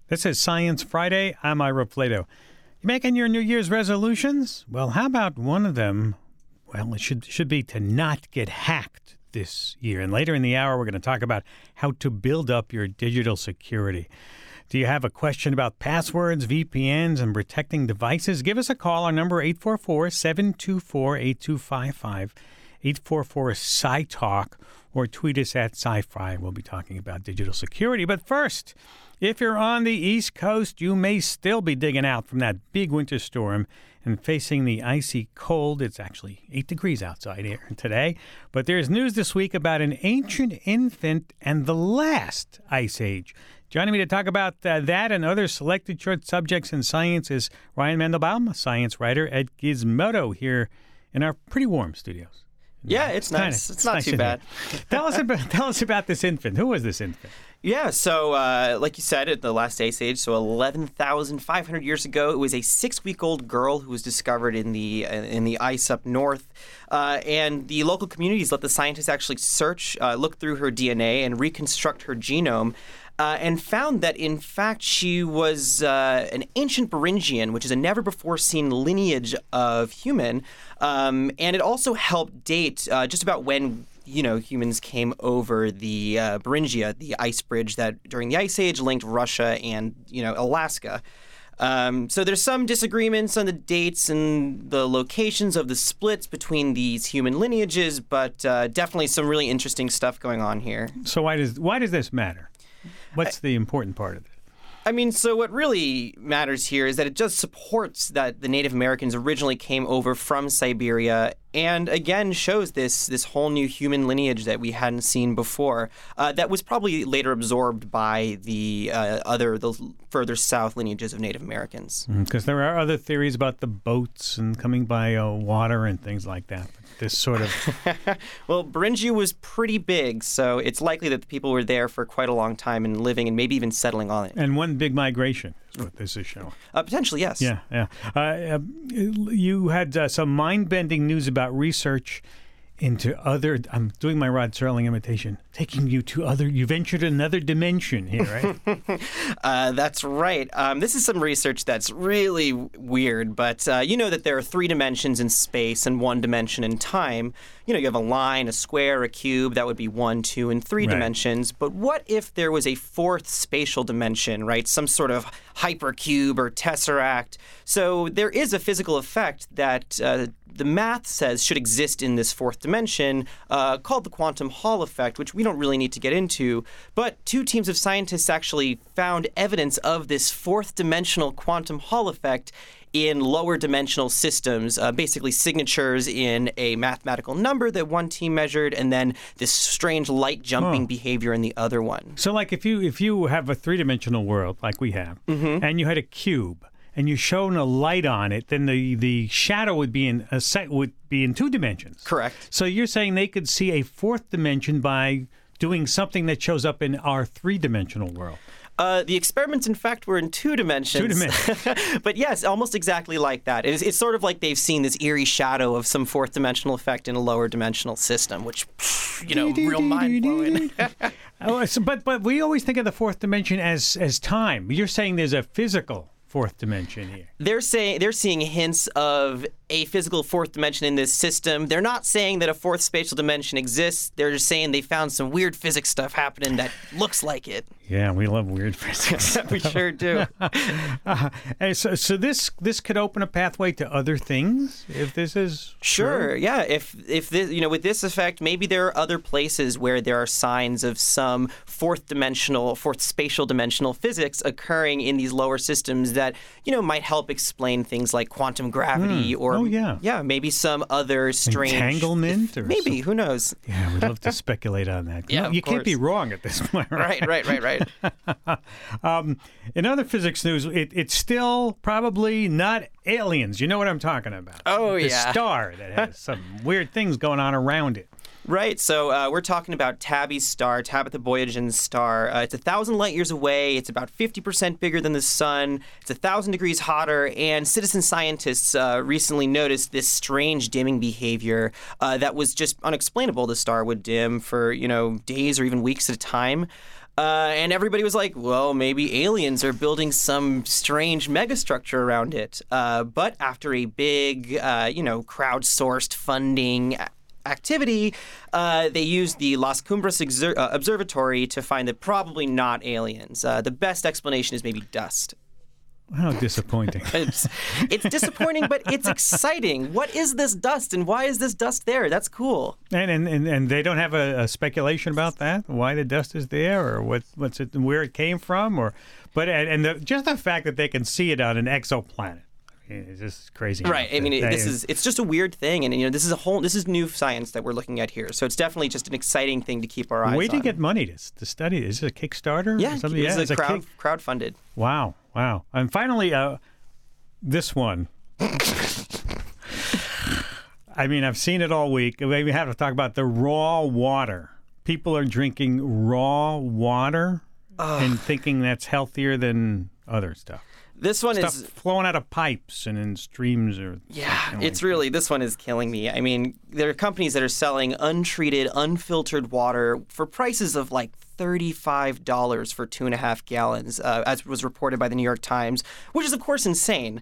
This is Science Friday. I'm Ira Plato. You making your New Year's resolutions? Well, how about one of them? Well, it should be to not get hacked this year. And later in the hour, we're going to talk about how to build up your digital security. Do you have a question about passwords, VPNs, and protecting devices? Give us a call. Our number 844-724-8255, 844-SciTalk, or tweet us at SciFri. We'll be talking about digital security. But first, if you're on the East Coast, you may still be digging out from that big winter storm and facing the icy cold. It's actually 8 degrees outside here today. But there's news this week about an ancient infant and the last ice age. Joining me to talk about that and other selected short subjects in science is Ryan Mandelbaum, a science writer at Gizmodo here in our pretty warm studios. Yeah, it's nice. It's not nice too bad. Tell us about this infant. Who was this infant? Yeah, so like you said, at the last ice age, so 11,500 years ago, it was a 6-week-old girl who was discovered in the ice up north. And the local communities let the scientists actually look through her DNA and reconstruct her genome. And found that, in fact, she was an ancient Beringian, which is a never-before-seen lineage of human. And it also helped date just about when, humans came over the Beringia, the ice bridge that during the Ice Age linked Russia and, Alaska. So there's some disagreements on the dates and the locations of the splits between these human lineages, but definitely some really interesting stuff going on here. So why does this matter? What's the important part of it? So what really matters here is that it just supports that the Native Americans originally came over from Siberia and, again, shows this whole new human lineage that we hadn't seen before that was probably later absorbed by the further south lineages of Native Americans. Because there are other theories about the boats and coming by water and things like that. This sort of... Well, Beringia was pretty big, so it's likely that the people were there for quite a long time and living and maybe even settling on it. And one big migration is what this is showing. Potentially, yes. Yeah. You had some mind-bending news about research into other... I'm doing my Rod Serling imitation. Taking you to you ventured another dimension here, right? That's right. This is some research that's really weird, but you know that there are 3 dimensions in space and 1 dimension in time. You have a line, a square, a cube. That would be 1, 2, and 3 dimensions. But what if there was a 4th spatial dimension, right? Some sort of hypercube or tesseract. So there is a physical effect that the math says should exist in this 4th dimension called the quantum Hall effect, which we don't really need to get into. But 2 teams of scientists actually found evidence of this 4th dimensional quantum Hall effect in lower dimensional systems, basically signatures in a mathematical number that one team measured, and then this strange light jumping behavior in the other one. So like if you have a 3-dimensional world like we have, and you had a cube, and you shone a light on it, then the shadow would be in 2 dimensions. Correct. So you're saying they could see a 4th dimension by doing something that shows up in our 3-dimensional world. The experiments, in fact, were in 2 dimensions. 2 dimensions. But yes, almost exactly like that. It's sort of like they've seen this eerie shadow of some 4th dimensional effect in a lower dimensional system, which, real mind-blowing. But we always think of the 4th dimension as time. You're saying there's a physical 4th dimension here. They're seeing hints of a physical 4th dimension in this system. They're not saying that a 4th spatial dimension exists. They're just saying they found some weird physics stuff happening that looks like it. Yeah, we love weird physics. We sure do. So this could open a pathway to other things if this is sure. True? Yeah. If this, with this effect, maybe there are other places where there are signs of some 4th spatial dimensional physics occurring in these lower systems that might help explain things like quantum gravity or maybe some other strange entanglement or maybe who knows. Yeah, we'd love to speculate on that. Yeah, you can't be wrong at this point. Right. In other physics news, it's still probably not aliens. You know what I'm talking about? Oh, the star that has some weird things going on around it. Right, so we're talking about Tabby's star, Tabitha Boyajian's star. It's 1,000 light years away. It's about 50% bigger than the sun. It's 1,000 degrees hotter, and citizen scientists recently noticed this strange dimming behavior that was just unexplainable. The star would dim for, days or even weeks at a time. And everybody was like, well, maybe aliens are building some strange megastructure around it. But after a big, crowdsourced funding activity, they used the Las Cumbres Observatory to find that probably not aliens. The best explanation is maybe dust. How disappointing. It's disappointing, but it's exciting. What is this dust, and why is this dust there? That's cool. And they don't have a speculation about that, why the dust is there, or what's it, where it came from, just the fact that they can see it on an exoplanet. It's just crazy. Right. I mean, it's just a weird thing, and this is new science that we're looking at here. So it's definitely just an exciting thing to keep our eyes on. Where did you get money to study? Is it a Kickstarter? Yeah, or something? It's crowdfunded. Wow. And finally, this one. I mean, I've seen it all week. We have to talk about the raw water. People are drinking raw water and thinking that's healthier than other stuff. This one Stuff is flowing out of pipes and in streams. This one is killing me. I mean, there are companies that are selling untreated, unfiltered water for prices of like $35 for 2.5 gallons, as was reported by the New York Times, which is, of course, insane.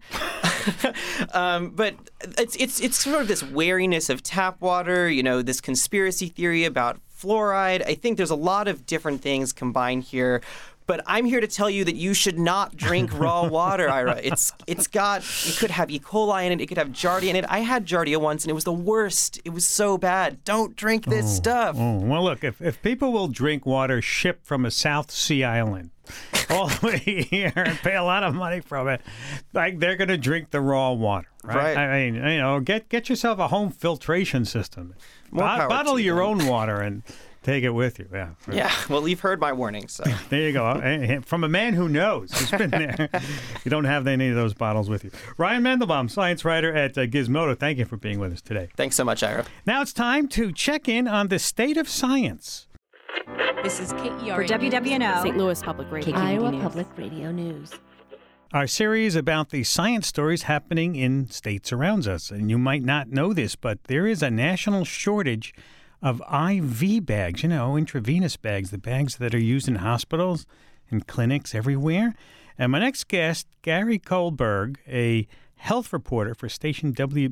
But it's sort of this wariness of tap water, this conspiracy theory about fluoride. I think there's a lot of different things combined here. But I'm here to tell you that you should not drink raw water, Ira. It could have E. coli in it. It could have Giardia in it. I had Giardia once, and it was the worst. It was so bad. Don't drink this stuff. Well, look, if people will drink water shipped from a South Sea island all the way here and pay a lot of money from it, like they're going to drink the raw water, right? I mean, get yourself a home filtration system. Bottle your own water and take it with you. Yeah. Right. Yeah. Well, you've heard my warning, so. There you go. From a man who knows, who's been there. You don't have any of those bottles with you. Ryan Mandelbaum, science writer at Gizmodo. Thank you for being with us today. Thanks so much, Ira. Now it's time to check in on the state of science. This is KERA for WWNO, St. Louis Public Radio, Iowa News. Public Radio News. Our series about the science stories happening in states around us. And you might not know this, but there is a national shortage of IV bags, intravenous bags, the bags that are used in hospitals and clinics everywhere. And my next guest, Gary Kohlberg, a health reporter for station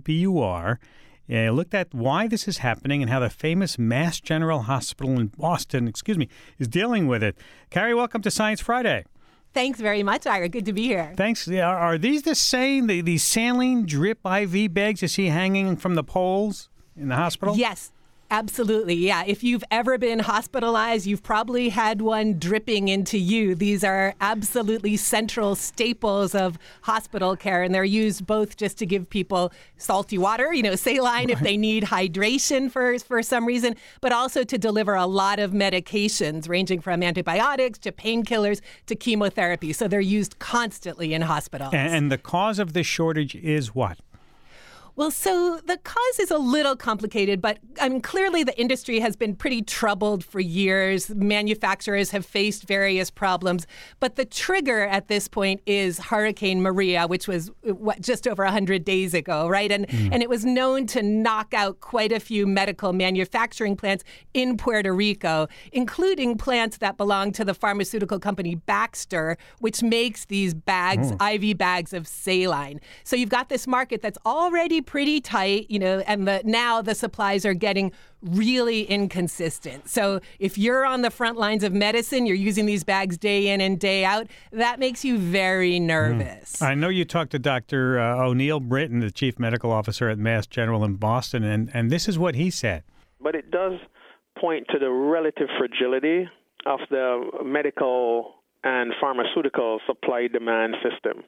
WBUR, looked at why this is happening and how the famous Mass General Hospital in Boston, is dealing with it. Gary, welcome to Science Friday. Thanks very much, Ira. Good to be here. Thanks. Are these the same, the saline drip IV bags you see hanging from the poles in the hospital? Yes. Absolutely. Yeah. If you've ever been hospitalized, you've probably had one dripping into you. These are absolutely central staples of hospital care, and they're used both just to give people salty water, saline if they need hydration for some reason, but also to deliver a lot of medications ranging from antibiotics to painkillers to chemotherapy. So they're used constantly in hospitals. And the cause of this shortage is what? Well, so the cause is a little complicated, but clearly the industry has been pretty troubled for years. Manufacturers have faced various problems, but the trigger at this point is Hurricane Maria, which was just over 100 days ago, right? And it was known to knock out quite a few medical manufacturing plants in Puerto Rico, including plants that belong to the pharmaceutical company Baxter, which makes these bags, IV bags of saline. So you've got this market that's already pretty tight, and now the supplies are getting really inconsistent. So if you're on the front lines of medicine, you're using these bags day in and day out, that makes you very nervous. I know you talked to Dr. O'Neill Britton, the chief medical officer at Mass General in Boston, and this is what he said. But it does point to the relative fragility of the medical and pharmaceutical supply-demand system.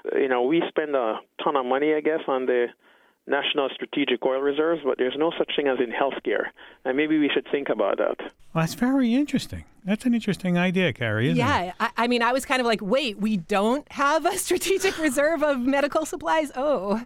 We spend a ton of money, I guess, on the National Strategic Oil Reserves, but there's no such thing as in healthcare. And maybe we should think about that. Well, that's very interesting. That's an interesting idea, Carrie, isn't it? Yeah. I mean, I was kind of like, wait, we don't have a strategic reserve of medical supplies? Oh,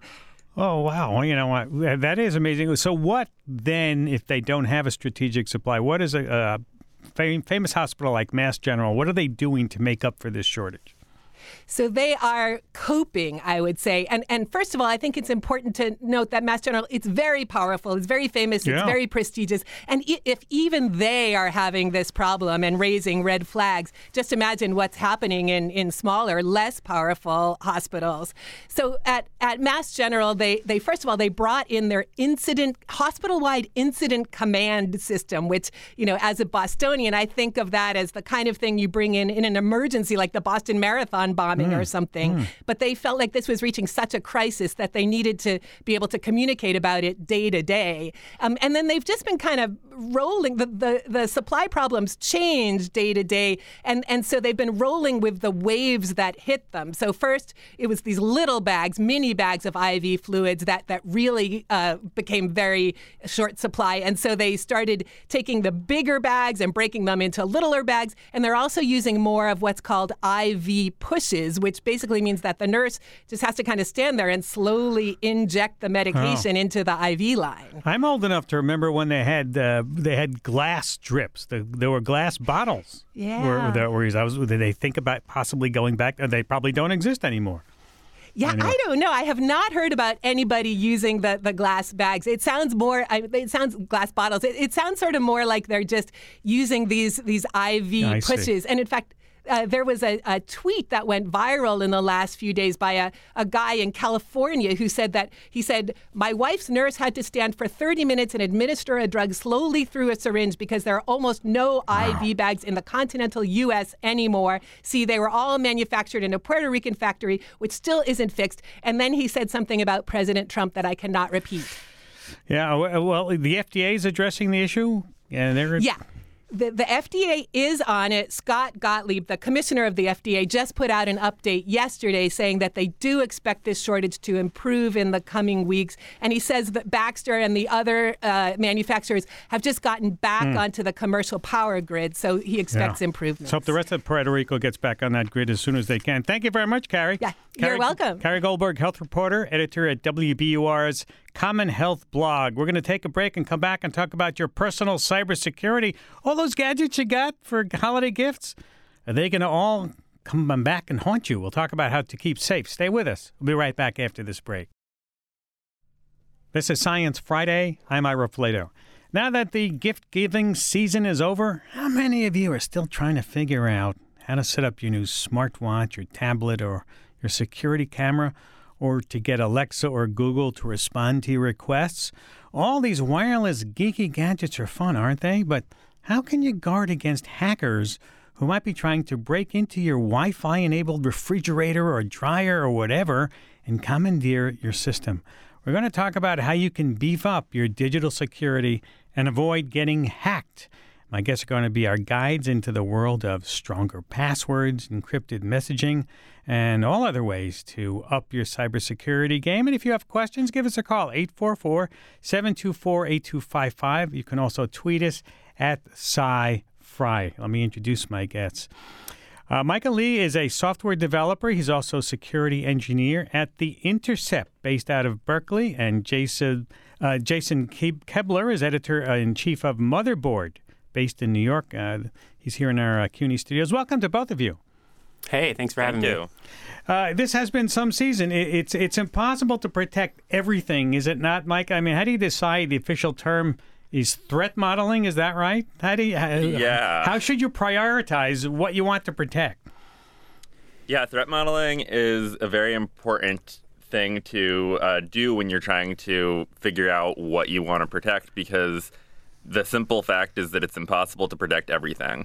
wow. Well, you know what? That is amazing. So what then if they don't have a strategic supply? What is a famous hospital like Mass General, what are they doing to make up for this shortage? So they are coping, I would say. And first of all, I think it's important to note that Mass General, it's very powerful, it's very famous, it's very prestigious. And if even they are having this problem and raising red flags, just imagine what's happening in smaller, less powerful hospitals. So at Mass General, they first of all, they brought in their hospital-wide incident command system, which, as a Bostonian, I think of that as the kind of thing you bring in an emergency, like the Boston Marathon bombing or something. But they felt like this was reaching such a crisis that they needed to be able to communicate about it day to day. And then they've just been kind of rolling. The supply problems change day to day. And so they've been rolling with the waves that hit them. So first, it was these little bags, mini bags of IV fluids that really became very short supply. And so they started taking the bigger bags and breaking them into littler bags. And they're also using more of what's called IV pushes, which basically means that the nurse just has to kind of stand there and slowly inject the medication into the IV line. I'm old enough to remember when they had glass drips. There were glass bottles. Yeah. Did they think about possibly going back? They probably don't exist anymore. Yeah, anyway. I don't know. I have not heard about anybody using the glass bags. It sounds glass bottles. It sounds sort of more like they're just using these IV pushes. And in fact, there was a tweet that went viral in the last few days by a guy in California who said my wife's nurse had to stand for 30 minutes and administer a drug slowly through a syringe because there are almost no IV bags in the continental U.S. anymore. See, they were all manufactured in a Puerto Rican factory, which still isn't fixed. And then he said something about President Trump that I cannot repeat. Yeah, well, the FDA is addressing the issue. Yeah. The FDA is on it. Scott Gottlieb, the commissioner of the FDA, just put out an update yesterday saying that they do expect this shortage to improve in the coming weeks. And he says that Baxter and the other manufacturers have just gotten back onto the commercial power grid. So he expects improvements. So hope the rest of Puerto Rico gets back on that grid as soon as they can. Thank you very much, Carrie. Yeah, you're welcome. Carrie Goldberg, health reporter, editor at WBUR's Common Health blog. We're going to take a break and come back and talk about your personal cybersecurity. All those gadgets you got for holiday gifts, are they going to all come back and haunt you? We'll talk about how to keep safe. Stay with us. We'll be right back after this break. This is Science Friday. I'm Ira Flato. Now that the gift-giving season is over, how many of you are still trying to figure out how to set up your new smartwatch, your tablet, or your security camera, or to get Alexa or Google to respond to your requests? All these wireless geeky gadgets are fun, aren't they? But how can you guard against hackers who might be trying to break into your Wi-Fi-enabled refrigerator or dryer or whatever and commandeer your system? We're going to talk about how you can beef up your digital security and avoid getting hacked. My guests are going to be our guides into the world of stronger passwords, encrypted messaging, and all other ways to up your cybersecurity game. And if you have questions, give us a call, 844-724-8255. You can also tweet us at SciFri. Let me introduce my guests. Michael Lee is a software developer. He's also a security engineer at The Intercept, based out of Berkeley. And Jason Kebler is editor-in-chief of Motherboard, based in New York. He's here in our CUNY studios. Welcome to both of you. Hey, thanks for having me. This has been some season. It's impossible to protect everything, is it not, Mike? I mean, how do you decide? The official term is threat modeling. Is that right? How should you prioritize what you want to protect? Yeah, threat modeling is a very important thing to do when you're trying to figure out what you want to protect, because the simple fact is that it's impossible to protect everything.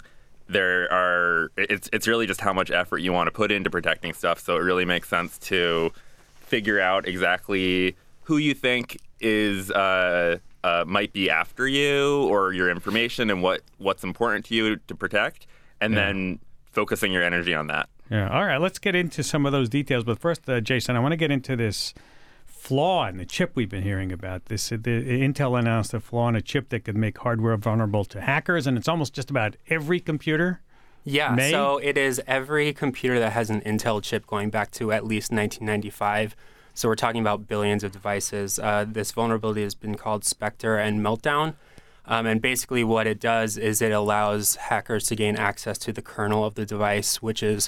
It's really just how much effort you want to put into protecting stuff. So it really makes sense to figure out exactly who you think is might be after you or your information and what's important to you to protect, and then focusing your energy on that. Yeah. All right. Let's get into some of those details. But first, Jason, I want to get into this flaw in the chip we've been hearing about. Intel announced a flaw in a chip that could make hardware vulnerable to hackers, and it's almost just about every computer. Yeah, so it is every computer that has an Intel chip going back to at least 1995. So we're talking about billions of devices. This vulnerability has been called Spectre and Meltdown. And basically what it does is it allows hackers to gain access to the kernel of the device, which is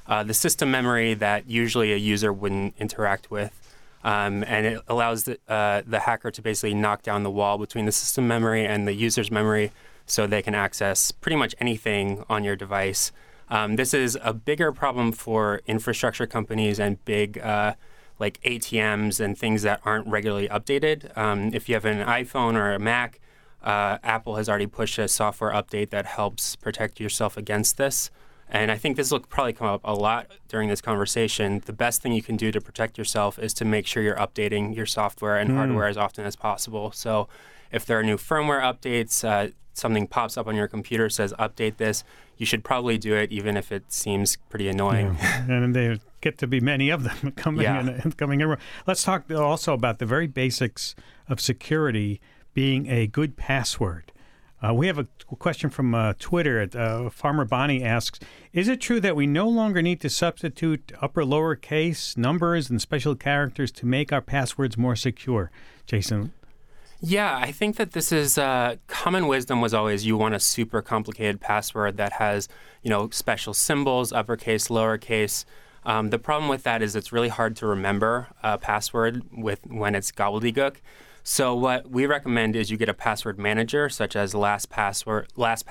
the system memory that usually a user wouldn't interact with. And it allows the hacker to basically knock down the wall between the system memory and the user's memory so they can access pretty much anything on your device. This is a bigger problem for infrastructure companies and big like ATMs and things that aren't regularly updated. If you have an iPhone or a Mac, Apple has already pushed a software update that helps protect yourself against this. And I think this will probably come up a lot during this conversation. The best thing you can do to protect yourself is to make sure you're updating your software and hardware as often as possible. So if there are new firmware updates, something pops up on your computer, says update this, you should probably do it even if it seems pretty annoying. Yeah. And there get to be many of them coming in. Let's talk also about the very basics of security, being a good password. We have a question from Twitter. Farmer Bonnie asks, is it true that we no longer need to substitute upper lowercase numbers and special characters to make our passwords more secure? Jason? Yeah, I think that this is common wisdom was always you want a super complicated password that has, special symbols, uppercase, lowercase. The problem with that is it's really hard to remember a password when it's gobbledygook. So what we recommend is you get a password manager, such as LastPass or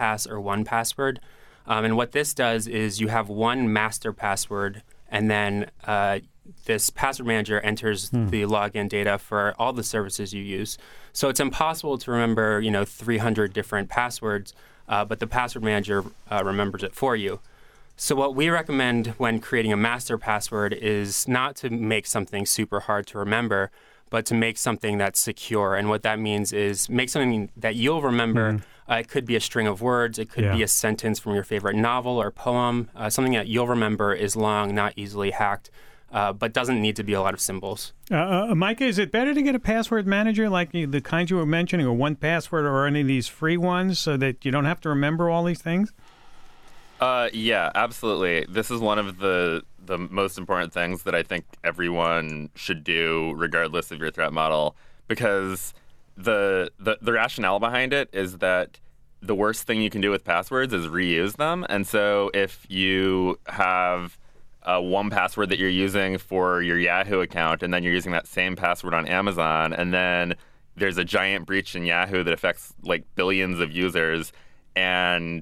1Password. And what this does is you have one master password, and then this password manager enters the login data for all the services you use. So it's impossible to remember, 300 different passwords, but the password manager remembers it for you. So what we recommend when creating a master password is not to make something super hard to remember, but to make something that's secure. And what that means is make something that you'll remember. It could be a string of words. It could be a sentence from your favorite novel or poem. Something that you'll remember is long, not easily hacked, but doesn't need to be a lot of symbols. Micah, is it better to get a password manager like the kinds you were mentioning, or 1Password, or any of these free ones, so that you don't have to remember all these things? Yeah, absolutely. This is one of the most important things that I think everyone should do, regardless of your threat model, because the rationale behind it is that the worst thing you can do with passwords is reuse them. And so if you have one password that you're using for your Yahoo account, and then you're using that same password on Amazon, and then there's a giant breach in Yahoo that affects like billions of users, and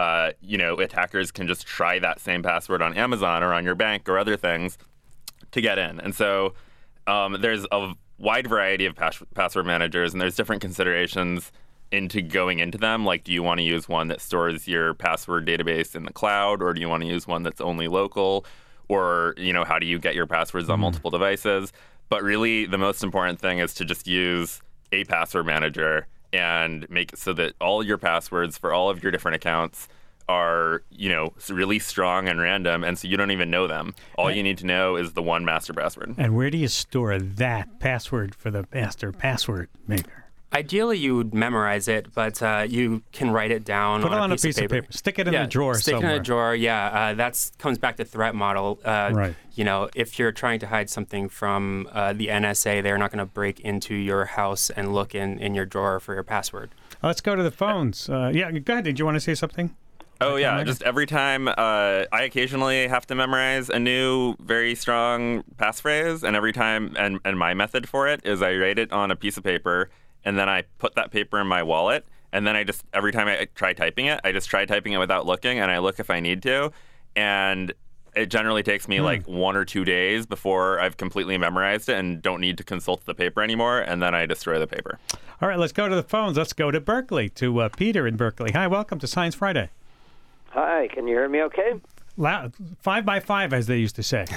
attackers can just try that same password on Amazon or on your bank or other things to get in. And so there's a wide variety of password managers, and there's different considerations into going into them. Like, do you want to use one that stores your password database in the cloud, or do you want to use one that's only local? Or, how do you get your passwords on multiple devices? But really, the most important thing is to just use a password manager and make it so that all your passwords for all of your different accounts are, really strong and random, and so you don't even know them. All you need to know is the one master password. And where do you store that password for the master password maker? Ideally, you would memorize it, but you can write it down on a piece of paper. Stick it in a drawer somewhere. Stick it in a drawer, yeah. That comes back to threat model. Right. If you're trying to hide something from the NSA, they're not going to break into your house and look in your drawer for your password. Let's go to the phones. Go ahead. Did you want to say something? Oh, yeah. Just every time I occasionally have to memorize a new, very strong passphrase, and every time, and my method for it is I write it on a piece of paper, and then I put that paper in my wallet, and then every time I try typing it, I just try typing it without looking, and I look if I need to. And it generally takes me like 1 or 2 days before I've completely memorized it and don't need to consult the paper anymore, and then I destroy the paper. All right, let's go to the phones. Let's go to Berkeley, to Peter in Berkeley. Hi, welcome to Science Friday. Hi, can you hear me okay? Loud, 5 by 5, as they used to say.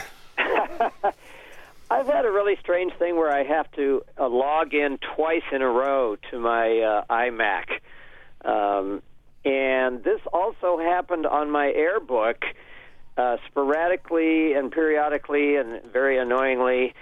I've had a really strange thing where I have to log in twice in a row to my iMac. And this also happened on my AirBook sporadically and periodically and very annoyingly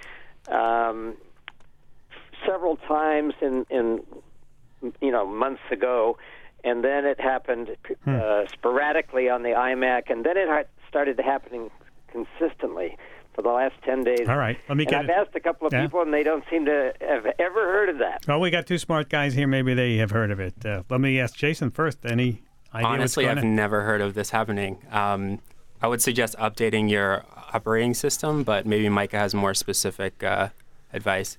several times in months ago. And then it happened sporadically on the iMac, and then it started happening consistently for the last 10 days. All right, let me get I've asked a couple of people, and they don't seem to have ever heard of that. Well, we got two smart guys here. Maybe they have heard of it. Let me ask Jason first. Any idea? Honestly, I've never heard of this happening. I would suggest updating your operating system, but maybe Micah has more specific advice.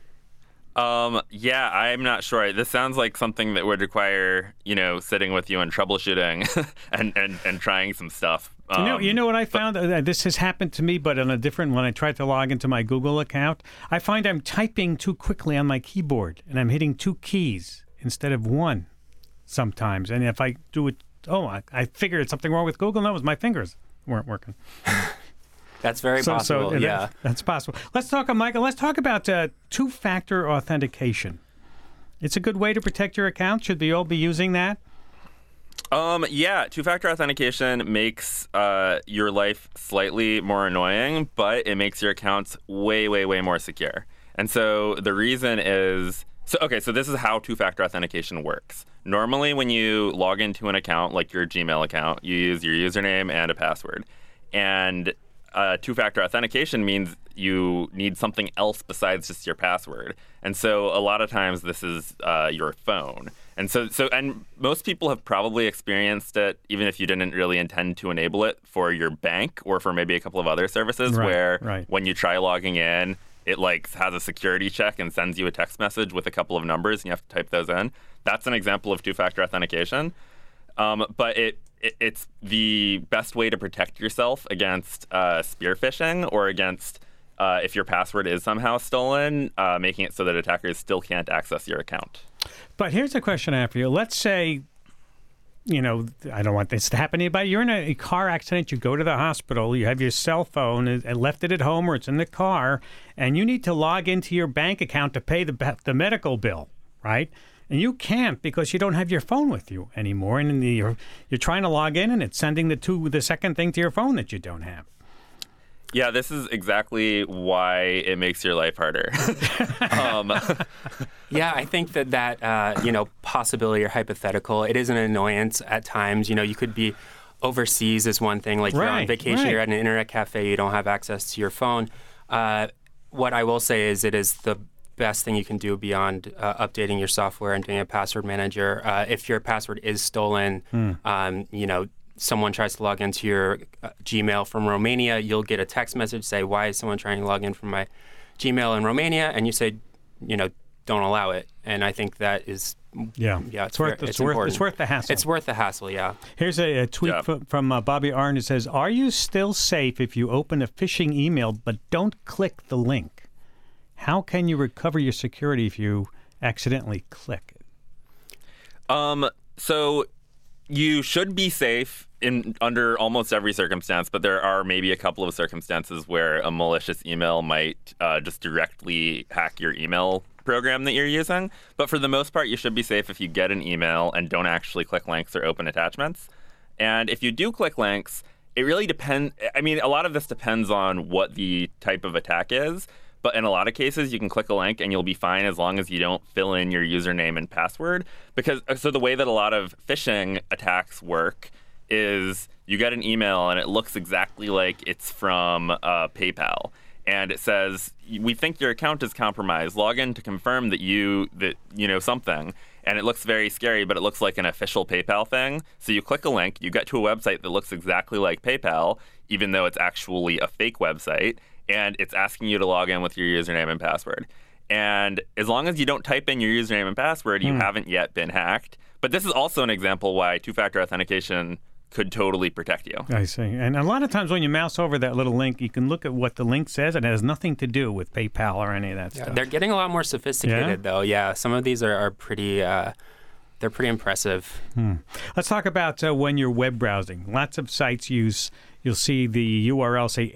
Yeah, I'm not sure. This sounds like something that would require, sitting with you and troubleshooting and trying some stuff. You know what I found? This has happened to me, but on a different one. I tried to log into my Google account. I find I'm typing too quickly on my keyboard, and I'm hitting 2 keys instead of 1 sometimes. And if I do it, I figured it's something wrong with Google. No, it was my fingers weren't working. That's very possible. Yeah, that's possible. Let's talk, Michael. Let's talk about two-factor authentication. It's a good way to protect your account. Should we all be using that? Yeah, two-factor authentication makes your life slightly more annoying, but it makes your accounts way, way, way more secure. And so the reason is, so this is how two-factor authentication works. Normally, when you log into an account, like your Gmail account, you use your username and a password. And two-factor authentication means you need something else besides just your password. And so a lot of times this is your phone. And so most people have probably experienced it, even if you didn't really intend to enable it, for your bank or for maybe a couple of other services, when you try logging in, it has a security check and sends you a text message with a couple of numbers, and you have to type those in. That's an example of two-factor authentication. But it's the best way to protect yourself against spear phishing or against if your password is somehow stolen, making it so that attackers still can't access your account. But here's a question I have for you. Let's say, I don't want this to happen to anybody. You're in a car accident. You go to the hospital. You have your cell phone and left it at home or it's in the car, and you need to log into your bank account to pay the medical bill, right? And you can't because you don't have your phone with you anymore. And you're trying to log in, and it's sending the second thing to your phone that you don't have. Yeah, this is exactly why it makes your life harder. Yeah, I think that possibility or hypothetical, it is an annoyance at times. You could be overseas is one thing. Like you're on vacation, you're at an internet cafe, you don't have access to your phone. What I will say is it is the best thing you can do beyond updating your software and doing a password manager. If your password is stolen, someone tries to log into your Gmail from Romania, you'll get a text message say, why is someone trying to log in from my Gmail in Romania? And you say, don't allow it. And I think that is, it's worth the hassle. It's worth the hassle, yeah. Here's a tweet from Bobby Arn. It says, are you still safe if you open a phishing email but don't click the link? How can you recover your security if you accidentally click it? So you should be safe under almost every circumstance, but there are maybe a couple of circumstances where a malicious email might just directly hack your email program that you're using. But for the most part, you should be safe if you get an email and don't actually click links or open attachments. And if you do click links, it really depends. I mean, a lot of this depends on what the type of attack is. But in a lot of cases, you can click a link and you'll be fine as long as you don't fill in your username and password. So the way that a lot of phishing attacks work is you get an email and it looks exactly like it's from PayPal. And it says, we think your account is compromised. Log in to confirm that you know something. And it looks very scary, but it looks like an official PayPal thing. So you click a link, you get to a website that looks exactly like PayPal, even though it's actually a fake website. And it's asking you to log in with your username and password. And as long as you don't type in your username and password, you haven't yet been hacked. But this is also an example why two-factor authentication could totally protect you. I see. And a lot of times when you mouse over that little link, you can look at what the link says, and it has nothing to do with PayPal or any of that stuff. They're getting a lot more sophisticated, though. Yeah, some of these are pretty... they're pretty impressive. Let's talk about when you're web browsing. Lots of sites you'll see the URL say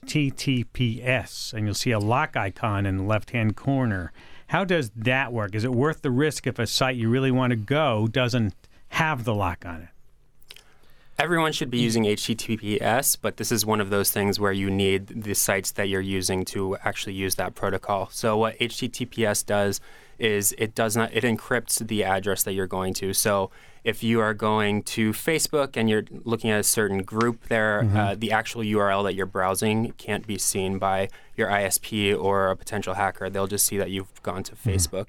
HTTPS, and you'll see a lock icon in the left-hand corner. How does that work? Is it worth the risk if a site you really want to go doesn't have the lock on it? Everyone should be using HTTPS, but this is one of those things where you need the sites that you're using to actually use that protocol. So what HTTPS does is it encrypts the address that you're going to. So if you are going to Facebook and you're looking at a certain group there, the actual URL that you're browsing can't be seen by your ISP or a potential hacker. They'll just see that you've gone to Facebook.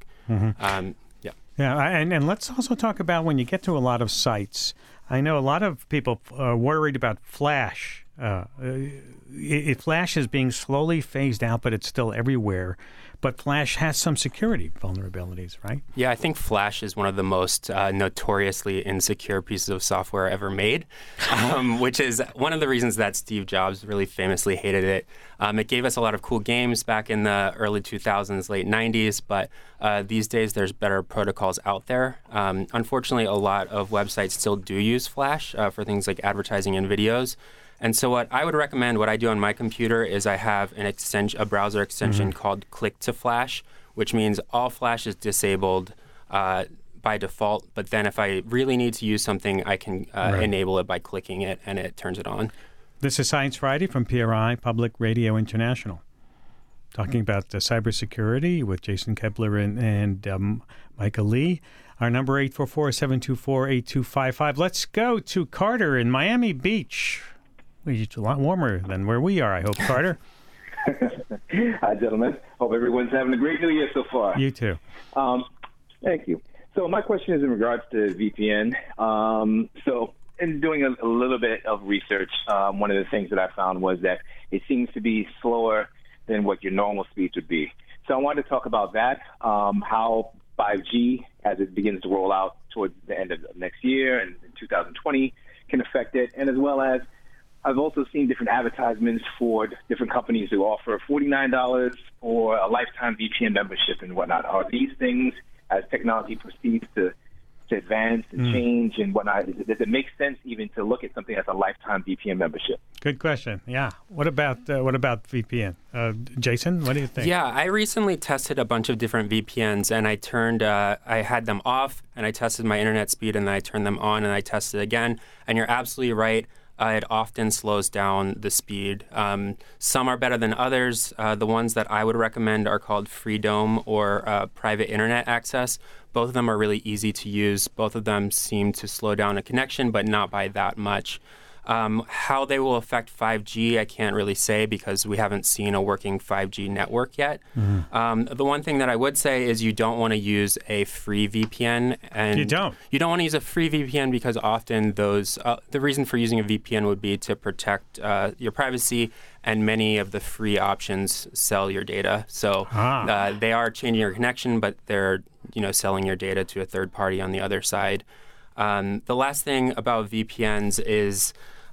And let's also talk about when you get to a lot of sites. I know a lot of people are worried about Flash Flash is being slowly phased out, but it's still everywhere. But Flash has some security vulnerabilities, right? Yeah, I think Flash is one of the most notoriously insecure pieces of software ever made, which is one of the reasons that Steve Jobs really famously hated it. It gave us a lot of cool games back in the early 2000s, late 90s, but these days there's better protocols out there. Unfortunately, a lot of websites still do use Flash for things like advertising and videos. And so what I would recommend, what I do on my computer, is I have a browser extension called Click to Flash, which means all Flash is disabled by default. But then if I really need to use something, I can enable it by clicking it, and it turns it on. This is Science Friday from PRI, Public Radio International. Talking about cybersecurity with Jason Kebler and Micah Lee. Our number 844-724-8255. Let's go to Carter in Miami Beach. It's a lot warmer than where we are, I hope, Carter. Hi, gentlemen. Hope everyone's having a great new year so far. You too. Thank you. So my question is in regards to VPN. So in doing a little bit of research, one of the things that I found was that it seems to be slower than what your normal speeds would be. So I wanted to talk about that, how 5G, as it begins to roll out towards the end of next year and in 2020, can affect it, and as well as I've also seen different advertisements for different companies who offer $49 for a lifetime VPN membership and whatnot. Are these things, as technology proceeds to advance and change and whatnot, does it make sense even to look at something as a lifetime VPN membership? Good question. Yeah. What about VPN? Jason, what do you think? Yeah, I recently tested a bunch of different VPNs, and I had them off, and I tested my internet speed, and then I turned them on, and I tested again. And you're absolutely right. It often slows down the speed. Some are better than others. The ones that I would recommend are called Freedome or Private Internet Access. Both of them are really easy to use. Both of them seem to slow down a connection, but not by that much. How they will affect 5G, I can't really say because we haven't seen a working 5G network yet. The one thing that I would say is you don't want to use a free VPN. And you don't? You don't want to use a free VPN because often those the reason for using a VPN would be to protect your privacy, and many of the free options sell your data. So they are changing your connection, but they're selling your data to a third party on the other side. The last thing about VPNs is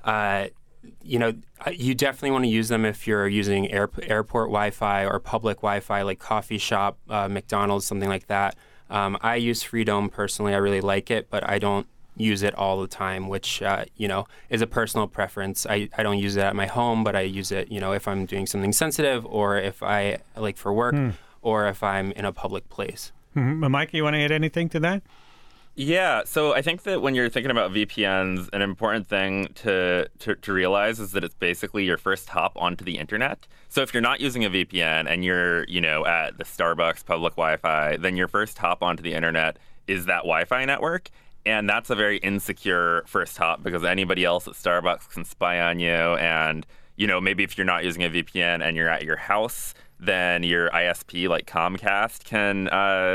you definitely want to use them if you're using airport Wi-Fi or public Wi-Fi like coffee shop, McDonald's, something like that. I use Freedome personally. I really like it, but I don't use it all the time, which, is a personal preference. I don't use it at my home, but I use it, if I'm doing something sensitive or if I like for work or if I'm in a public place. Mike, you want to add anything to that? Yeah, so I think that when you're thinking about VPNs, an important thing to realize is that it's basically your first hop onto the internet. So if you're not using a VPN and you're, at the Starbucks public Wi-Fi, then your first hop onto the internet is that Wi-Fi network. And that's a very insecure first hop because anybody else at Starbucks can spy on you. And, maybe if you're not using a VPN and you're at your house, then your ISP like Comcast can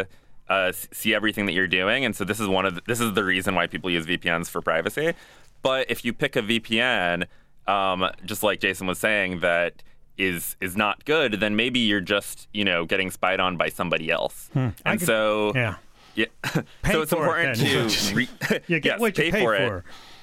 see everything that you're doing, and so this is the reason why people use VPNs for privacy. But if you pick a VPN, just like Jason was saying, that is not good, then maybe you're just getting spied on by somebody else. So it's important to you get what you pay for.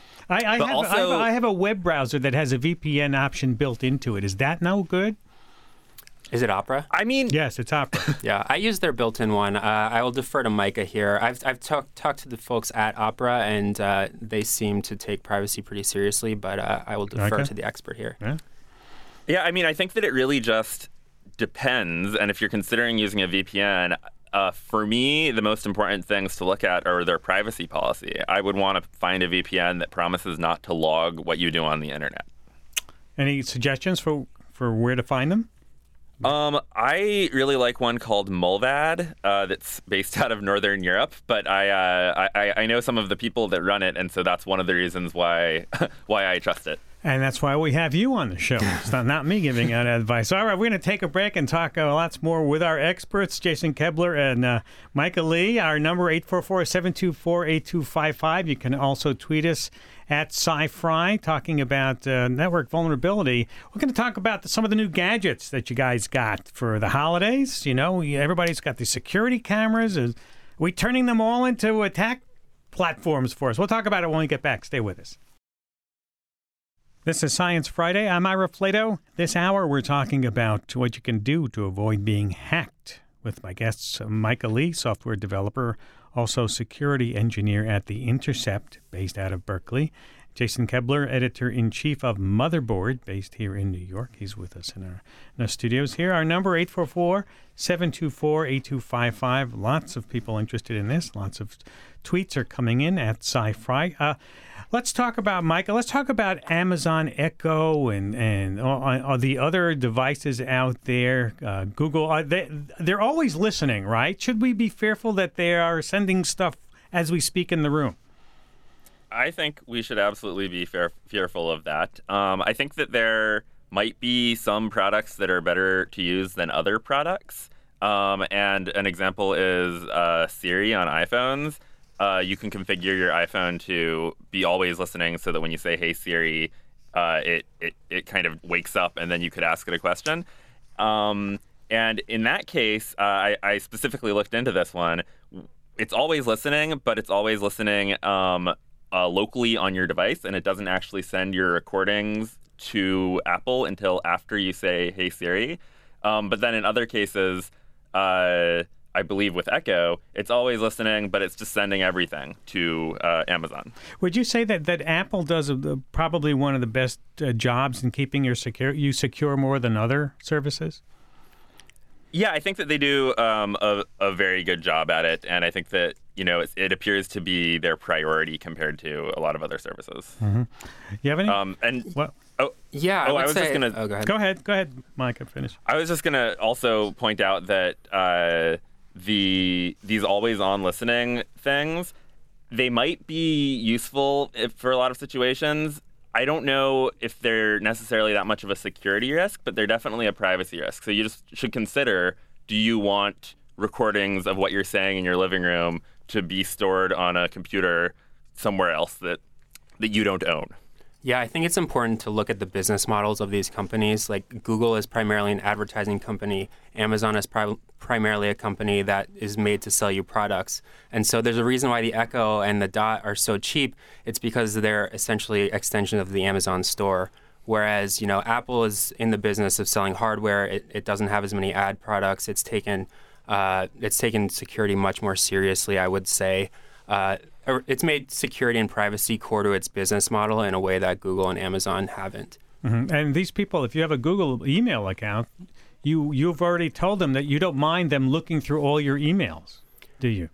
I have a web browser that has a VPN option built into it. Is that no good? Is it Opera? I mean, yes, it's Opera. Yeah, I use their built-in one. I will defer to Micah here. I've talked to the folks at Opera, and they seem to take privacy pretty seriously. But I will defer to the expert here. Yeah, I mean, I think that it really just depends. And if you're considering using a VPN, for me, the most important things to look at are their privacy policy. I would want to find a VPN that promises not to log what you do on the internet. Any suggestions for where to find them? I really like one called Mullvad that's based out of Northern Europe, but I know some of the people that run it, and so that's one of the reasons why I trust it. And that's why we have you on the show. It's not me giving out advice. All right, we're going to take a break and talk lots more with our experts, Jason Kebler and Micah Lee. Our number 844-724-8255. You can also tweet us at SciFri, talking about network vulnerability. We're going to talk about some of the new gadgets that you guys got for the holidays. You know, everybody's got these security cameras. Are we turning them all into attack platforms for us? We'll talk about it when we get back. Stay with us. This is Science Friday. I'm Ira Flato. This hour, we're talking about what you can do to avoid being hacked with my guests, Micah Lee, software developer, also security engineer at The Intercept, based out of Berkeley. Jason Kebler, editor-in-chief of Motherboard, based here in New York. He's with us in our studios here. Our number, 844-724-8255. Lots of people interested in this. Lots of tweets are coming in at SciFri. Let's talk about, Micah, let's talk about Amazon Echo and the other devices out there. Google, they're always listening, right? Should we be fearful that they are sending stuff as we speak in the room? I think we should absolutely be fearful of that. I think that there might be some products that are better to use than other products. And an example is Siri on iPhones. You can configure your iPhone to be always listening so that when you say, "Hey Siri," it kind of wakes up and then you could ask it a question. And in that case, I specifically looked into this one. It's always listening, but it's always listening locally on your device, and it doesn't actually send your recordings to Apple until after you say, "Hey Siri." But then in other cases, I believe with Echo, it's always listening, but it's just sending everything to Amazon. Would you say that Apple does probably one of the best jobs in keeping you secure more than other services? Yeah, I think that they do a very good job at it, and I think that it appears to be their priority compared to a lot of other services. Mm-hmm. You have any? I was just gonna. Oh, go ahead. Go ahead, Micah. Finish. I was just gonna also point out that these always-on listening things, they might be useful for a lot of situations. I don't know if they're necessarily that much of a security risk, but they're definitely a privacy risk. So you just should consider, do you want recordings of what you're saying in your living room to be stored on a computer somewhere else that you don't own? Yeah, I think it's important to look at the business models of these companies. Like Google is primarily an advertising company. Amazon is primarily a company that is made to sell you products. And so there's a reason why the Echo and the Dot are so cheap. It's because they're essentially extension of the Amazon store. Whereas, Apple is in the business of selling hardware. It doesn't have as many ad products. It's taken security much more seriously, I would say. It's made security and privacy core to its business model in a way that Google and Amazon haven't. Mm-hmm. And these people, if you have a Google email account, you've already told them that you don't mind them looking through all your emails, do you?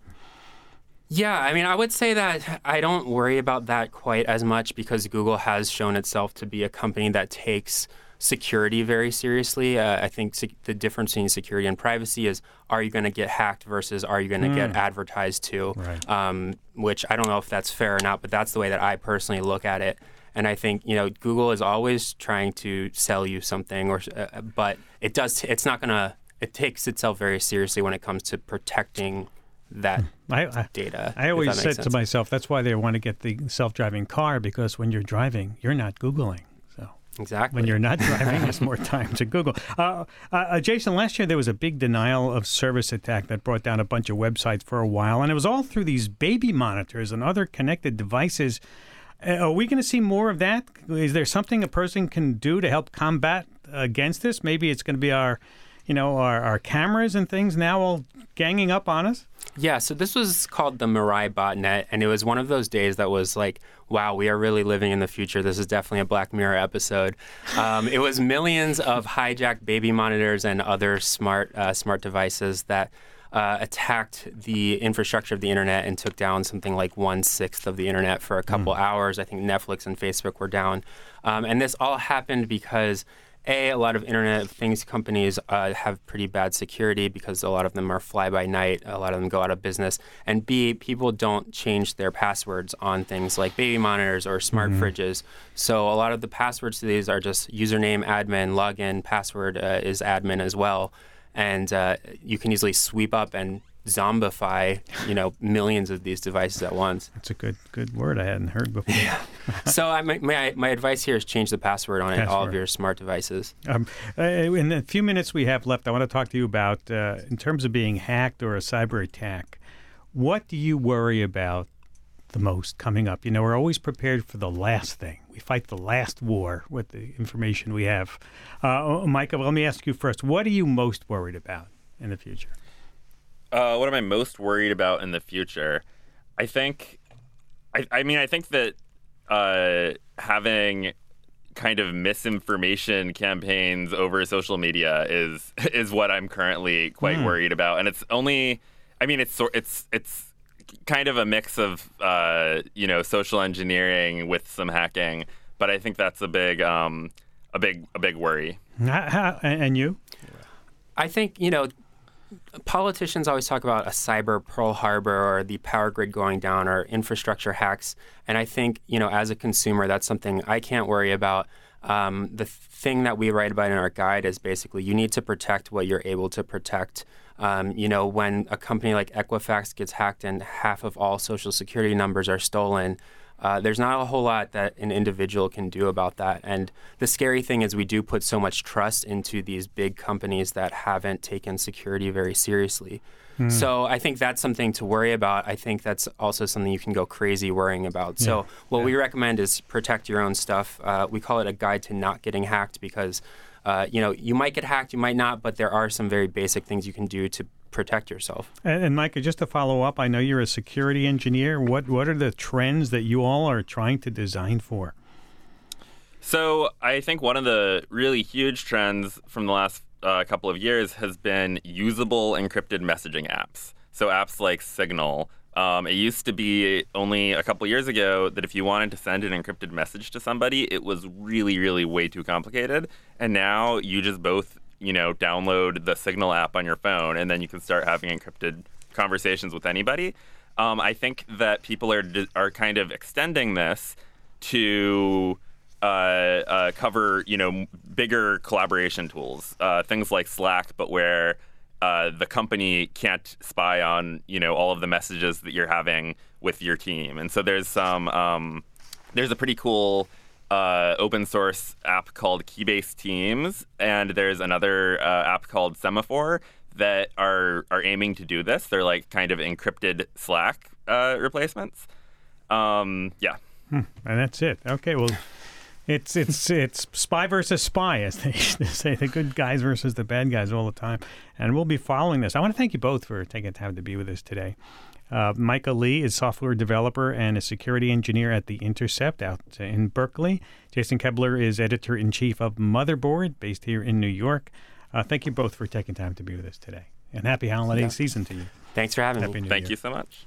Yeah, I mean, I would say that I don't worry about that quite as much because Google has shown itself to be a company that takes security very seriously. I think the difference between security and privacy is, are you going to get hacked versus are you going to get advertised to? Right. Which I don't know if that's fair or not, but that's the way that I personally look at it. And I think Google is always trying to sell you something, but it does. It's not going to. It takes itself very seriously when it comes to protecting that data. I always said to myself, that's why they want to get the self-driving car, because when you're driving, you're not Googling. Exactly. When you're not driving, there's more time to Google. Jason, last year there was a big denial of service attack that brought down a bunch of websites for a while, and it was all through these baby monitors and other connected devices. Are we going to see more of that? Is there something a person can do to help combat against this? Maybe it's going to be our cameras and things now all ganging up on us? Yeah, so this was called the Mirai botnet, and it was one of those days that was like, wow, we are really living in the future. This is definitely a Black Mirror episode. It was millions of hijacked baby monitors and other smart devices that attacked the infrastructure of the internet and took down something like 1/6 of the internet for a couple hours. I think Netflix and Facebook were down. And this all happened because A, lot of Internet of Things companies have pretty bad security because a lot of them are fly-by-night. A lot of them go out of business. And B, people don't change their passwords on things like baby monitors or smart fridges. So a lot of the passwords to these are just username, admin, login, password is admin as well. And you can easily sweep up and zombify, millions of these devices at once. That's a good word I hadn't heard before. Yeah. So my advice here is change the password on all of your smart devices. In the few minutes we have left, I want to talk to you about, in terms of being hacked or a cyber attack, what do you worry about the most coming up? We're always prepared for the last thing. We fight the last war with the information we have. Micah, let me ask you first. What are you most worried about in the future? What am I most worried about in the future? I think that having kind of misinformation campaigns over social media is what I'm currently quite worried about, and it's only. It's kind of a mix of social engineering with some hacking, but I think that's a big worry. And you? I think politicians always talk about a cyber Pearl Harbor or the power grid going down or infrastructure hacks, and I think as a consumer, that's something I can't worry about. The thing that we write about in our guide is basically you need to protect what you're able to protect. When a company like Equifax gets hacked and half of all Social Security numbers are stolen, there's not a whole lot that an individual can do about that. And the scary thing is we do put so much trust into these big companies that haven't taken security very seriously. So I think that's something to worry about. I think that's also something you can go crazy worrying about. So what we recommend is protect your own stuff. We call it a guide to not getting hacked because you might get hacked, you might not, but there are some very basic things you can do to protect yourself. And Micah, just to follow up, I know you're a security engineer. What are the trends that you all are trying to design for? So I think one of the really huge trends from the last couple of years has been usable encrypted messaging apps. So apps like Signal. It used to be only a couple years ago that if you wanted to send an encrypted message to somebody, it was really, really way too complicated. And now you just both, download the Signal app on your phone, and then you can start having encrypted conversations with anybody. I think that people are kind of extending this to cover, bigger collaboration tools, things like Slack, but where the company can't spy on, all of the messages that you're having with your team. And so there's a pretty cool open source app called Keybase Teams, and there's another app called Semaphore that are aiming to do this. They're like kind of encrypted Slack replacements. And that's it. Okay, well, it's spy versus spy, as they say, the good guys versus the bad guys all the time. And we'll be following this. I want to thank you both for taking time to be with us today. Micah Lee is software developer and a security engineer at The Intercept out in Berkeley. Jason Kebler is editor-in-chief of Motherboard, based here in New York. Thank you both for taking time to be with us today. And happy holiday season to you. Thanks for having me. Thank you so much.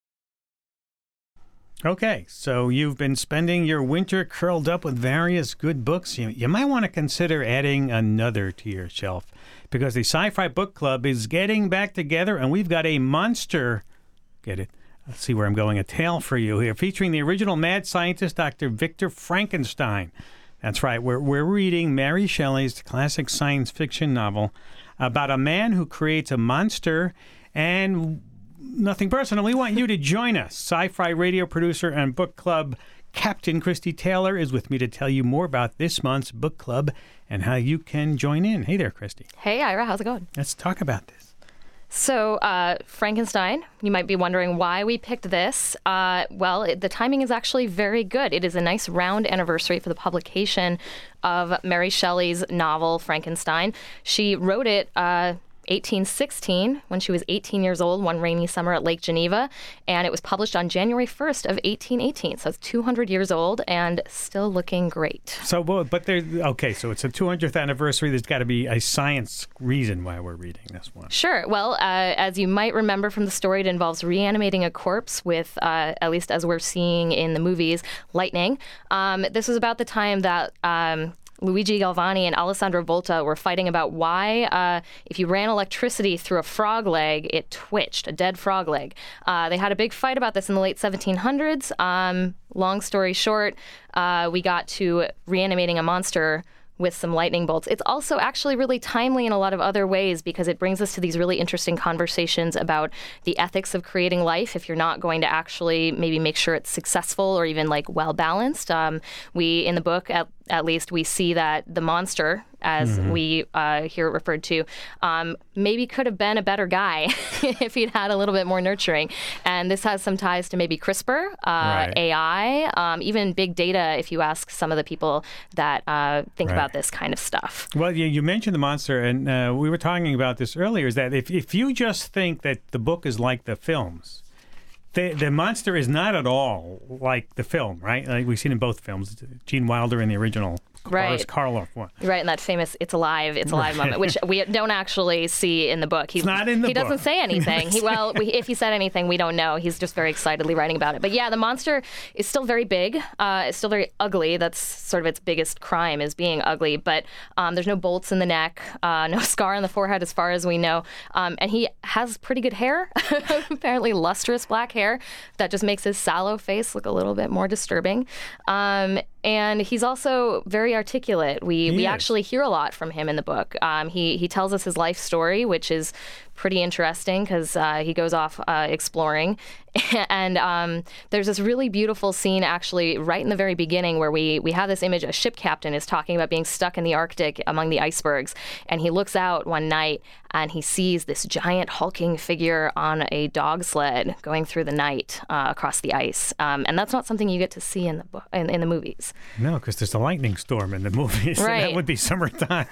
Okay, so you've been spending your winter curled up with various good books. You might want to consider adding another to your shelf, because the Sci-Fi Book Club is getting back together, and we've got a monster, get it? Let's see where I'm going, a tale for you here, featuring the original mad scientist, Dr. Victor Frankenstein. That's right, we're reading Mary Shelley's classic science fiction novel about a man who creates a monster. And nothing personal, we want you to join us. Sci-Fi radio producer and book club Captain Christy Taylor is with me to tell you more about this month's book club and how you can join in. Hey there, Christy. Hey, Ira. How's it going? Let's talk about this. So, Frankenstein, you might be wondering why we picked this. The timing is actually very good. It is a nice round anniversary for the publication of Mary Shelley's novel, Frankenstein. She wrote it 1816, when she was 18 years old, one rainy summer at Lake Geneva, and it was published on January 1st of 1818. So it's 200 years old and still looking great. So, so it's a 200th anniversary. There's got to be a science reason why we're reading this one. Sure. Well, as you might remember from the story, it involves reanimating a corpse with, at least as we're seeing in the movies, lightning. This was about the time that Luigi Galvani and Alessandro Volta were fighting about why, if you ran electricity through a frog leg, it twitched, a dead frog leg. They had a big fight about this in the late 1700s. Long story short, we got to reanimating a monster with some lightning bolts. It's also actually really timely in a lot of other ways because it brings us to these really interesting conversations about the ethics of creating life if you're not going to actually maybe make sure it's successful or even like well balanced. We, in the book, at least, we see that the monster, as we hear it referred to, maybe could have been a better guy if he'd had a little bit more nurturing. And this has some ties to maybe CRISPR, AI, even big data, if you ask some of the people that think about this kind of stuff. Well, you mentioned the monster, and we were talking about this earlier, is that if you just think that the book is like the films, the monster is not at all like the film, right? Like we've seen in both films, Gene Wilder in the original Boris Karloff one. Right, and that famous "It's alive" moment, which we don't actually see in the book. It's not in the book. He doesn't say anything. If he said anything, we don't know. He's just very excitedly writing about it. But yeah, the monster is still very big. It's still very ugly. That's sort of its biggest crime, is being ugly. But there's no bolts in the neck, no scar on the forehead as far as we know. And he has pretty good hair, apparently lustrous black hair that just makes his sallow face look a little bit more disturbing. And he's also very articulate. We actually hear a lot from him in the book. He tells us his life story, which is pretty interesting because he goes off exploring. And there's this really beautiful scene actually right in the very beginning where we have this image. A ship captain is talking about being stuck in the Arctic among the icebergs. And he looks out one night and he sees this giant hulking figure on a dog sled going through the night across the ice. And that's not something you get to see in the book, in the movies. No, because there's a lightning storm in the movies. Right. That would be summertime.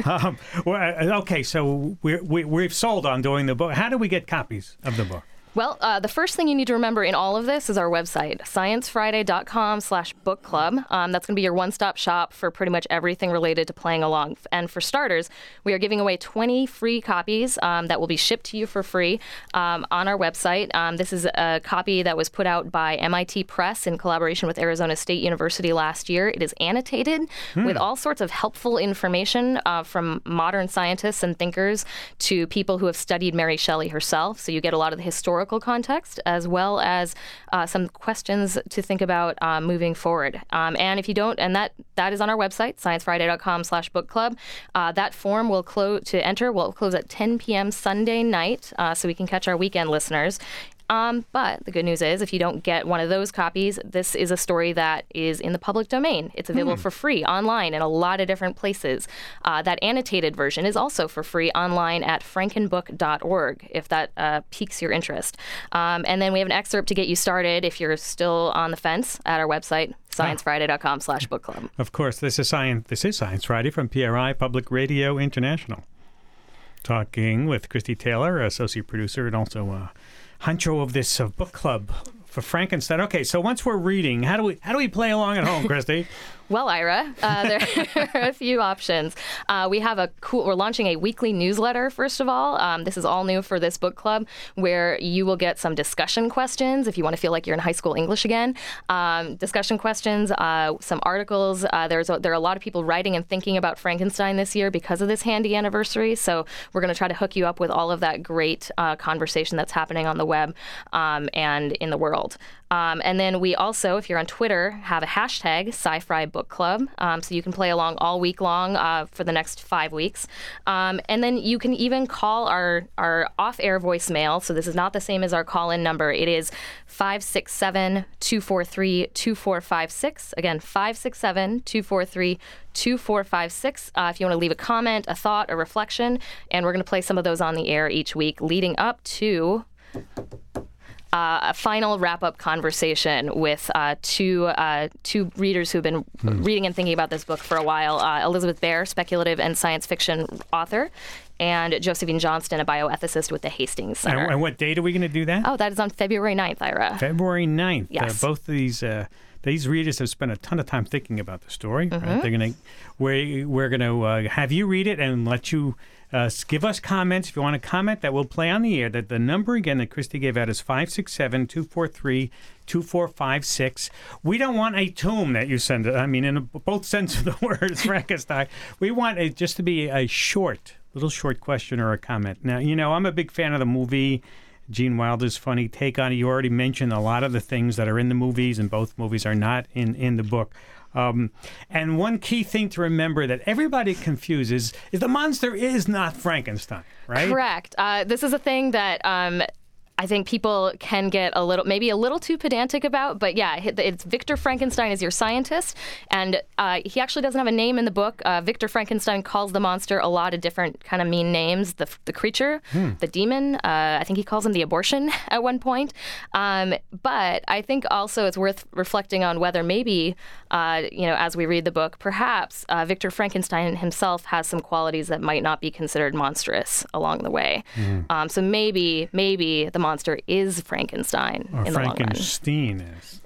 Okay, so we've sold on doing the book. How do we get copies of the book? Well, the first thing you need to remember in all of this is our website, sciencefriday.com/book club. That's going to be your one-stop shop for pretty much everything related to playing along. And for starters, we are giving away 20 free copies that will be shipped to you for free on our website. This is a copy that was put out by MIT Press in collaboration with Arizona State University last year. It is annotated with all sorts of helpful information from modern scientists and thinkers to people who have studied Mary Shelley herself. So you get a lot of the historical context as well as some questions to think about moving forward. And if you don't, and that is on our website, sciencefriday.com/book club. That form will close at 10 p.m. Sunday night, so we can catch our weekend listeners. But the good news is, if you don't get one of those copies, this is a story that is in the public domain. It's available for free online in a lot of different places. That annotated version is also for free online at frankenbook.org, if that piques your interest. And then we have an excerpt to get you started if you're still on the fence at our website, sciencefriday.com/book club. Of course, this is Science Friday from PRI Public Radio International. Talking with Christy Taylor, associate producer and also honcho of this book club for Frankenstein. Okay, so once we're reading, how do we play along at home, Christy? Well, Ira, there are a few options. We're launching a weekly newsletter, first of all. This is all new for this book club, where you will get some discussion questions if you want to feel like you're in high school English again. Discussion questions, some articles. There are a lot of people writing and thinking about Frankenstein this year because of this handy anniversary. So we're going to try to hook you up with all of that great conversation that's happening on the web and in the world. And then we also, if you're on Twitter, have a hashtag Sci-Fi Book Club, so you can play along all week long for the next 5 weeks. And then you can even call our off-air voicemail. So this is not the same as our call-in number. It is 567-243-2456. Again, 567-243-2456. If you want to leave a comment, a thought, a reflection, and we're going to play some of those on the air each week, leading up to a final wrap-up conversation with two readers who've been reading and thinking about this book for a while. Elizabeth Bear, speculative and science fiction author, and Josephine Johnston, a bioethicist with the Hastings Center. And what date are we going to do that? Oh, that is on February 9th, Ira. February 9th. Yes. Both of these readers have spent a ton of time thinking about the story. Right? We're going to have you read it and let you give us comments. If you want to comment, that will play on the air. The number, again, that Christy gave out is 567-243-2456. We don't want a tome that you send. I mean, in both sense of the words, Frankenstein. We want it just to be a little short question or a comment. Now, I'm a big fan of the movie. Gene Wilder's funny take on it. You already mentioned a lot of the things that are in the movies, and both movies are not in the book. And one key thing to remember that everybody confuses is the monster is not Frankenstein, right? Correct. This is a thing that I think people can get maybe a little too pedantic about, but yeah, it's Victor Frankenstein is your scientist, and he actually doesn't have a name in the book. Victor Frankenstein calls the monster a lot of different kind of mean names. The creature, the demon, I think he calls him the abortion at one point. But I think also it's worth reflecting on whether maybe, as we read the book, perhaps Victor Frankenstein himself has some qualities that might not be considered monstrous along the way. So maybe the monster is Frankenstein or in the long run. Frankenstein is.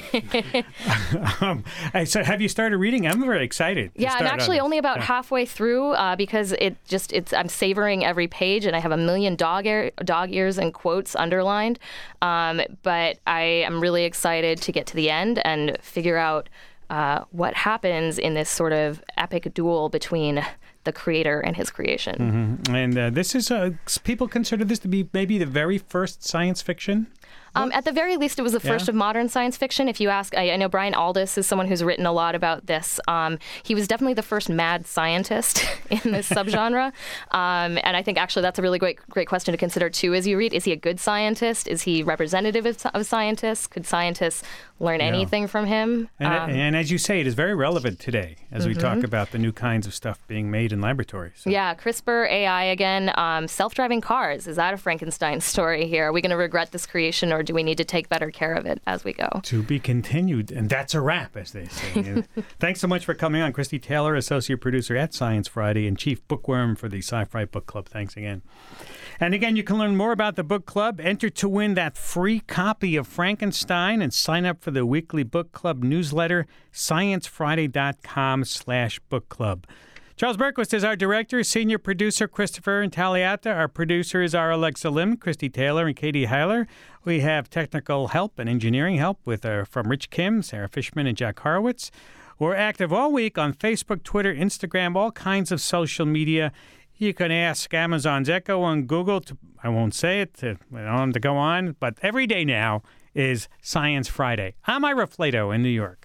So have you started reading? I'm very excited. Yeah, I'm actually only about halfway through because I'm savoring every page, and I have a million dog ears and quotes underlined. But I am really excited to get to the end and figure out what happens in this sort of epic duel between the creator and his creation. And this is, people consider this to be maybe the very first science fiction? At the very least, it was the first of modern science fiction. If you ask, I know Brian Aldiss is someone who's written a lot about this. He was definitely the first mad scientist in this subgenre. And I think actually that's a really great question to consider too as you read. Is he a good scientist? Is he representative of scientists? Could scientists learn anything from him? And as you say, it is very relevant today as we talk about the new kinds of stuff being made in laboratories. So. Yeah, CRISPR, AI again, self-driving cars. Is that a Frankenstein story here? Are we going to regret this creation, or do we need to take better care of it as we go? To be continued. And that's a wrap, as they say. Thanks so much for coming on. Christy Taylor, associate producer at Science Friday and chief bookworm for the Sci-Fi Book Club. Thanks again. And again, you can learn more about the book club. Enter to win that free copy of Frankenstein and sign up for the weekly book club newsletter, sciencefriday.com/book club. Charles Berquist is our director. Senior producer Christopher Intagliata. Our producers are Alexa Lim, Christy Taylor, and Katie Heiler. We have technical help and engineering help from Rich Kim, Sarah Fishman, and Jack Horowitz. We're active all week on Facebook, Twitter, Instagram, all kinds of social media. You can ask Amazon's Echo on Google. I won't say it. I don't want to go on. But every day now is Science Friday. I'm Ira Flato in New York.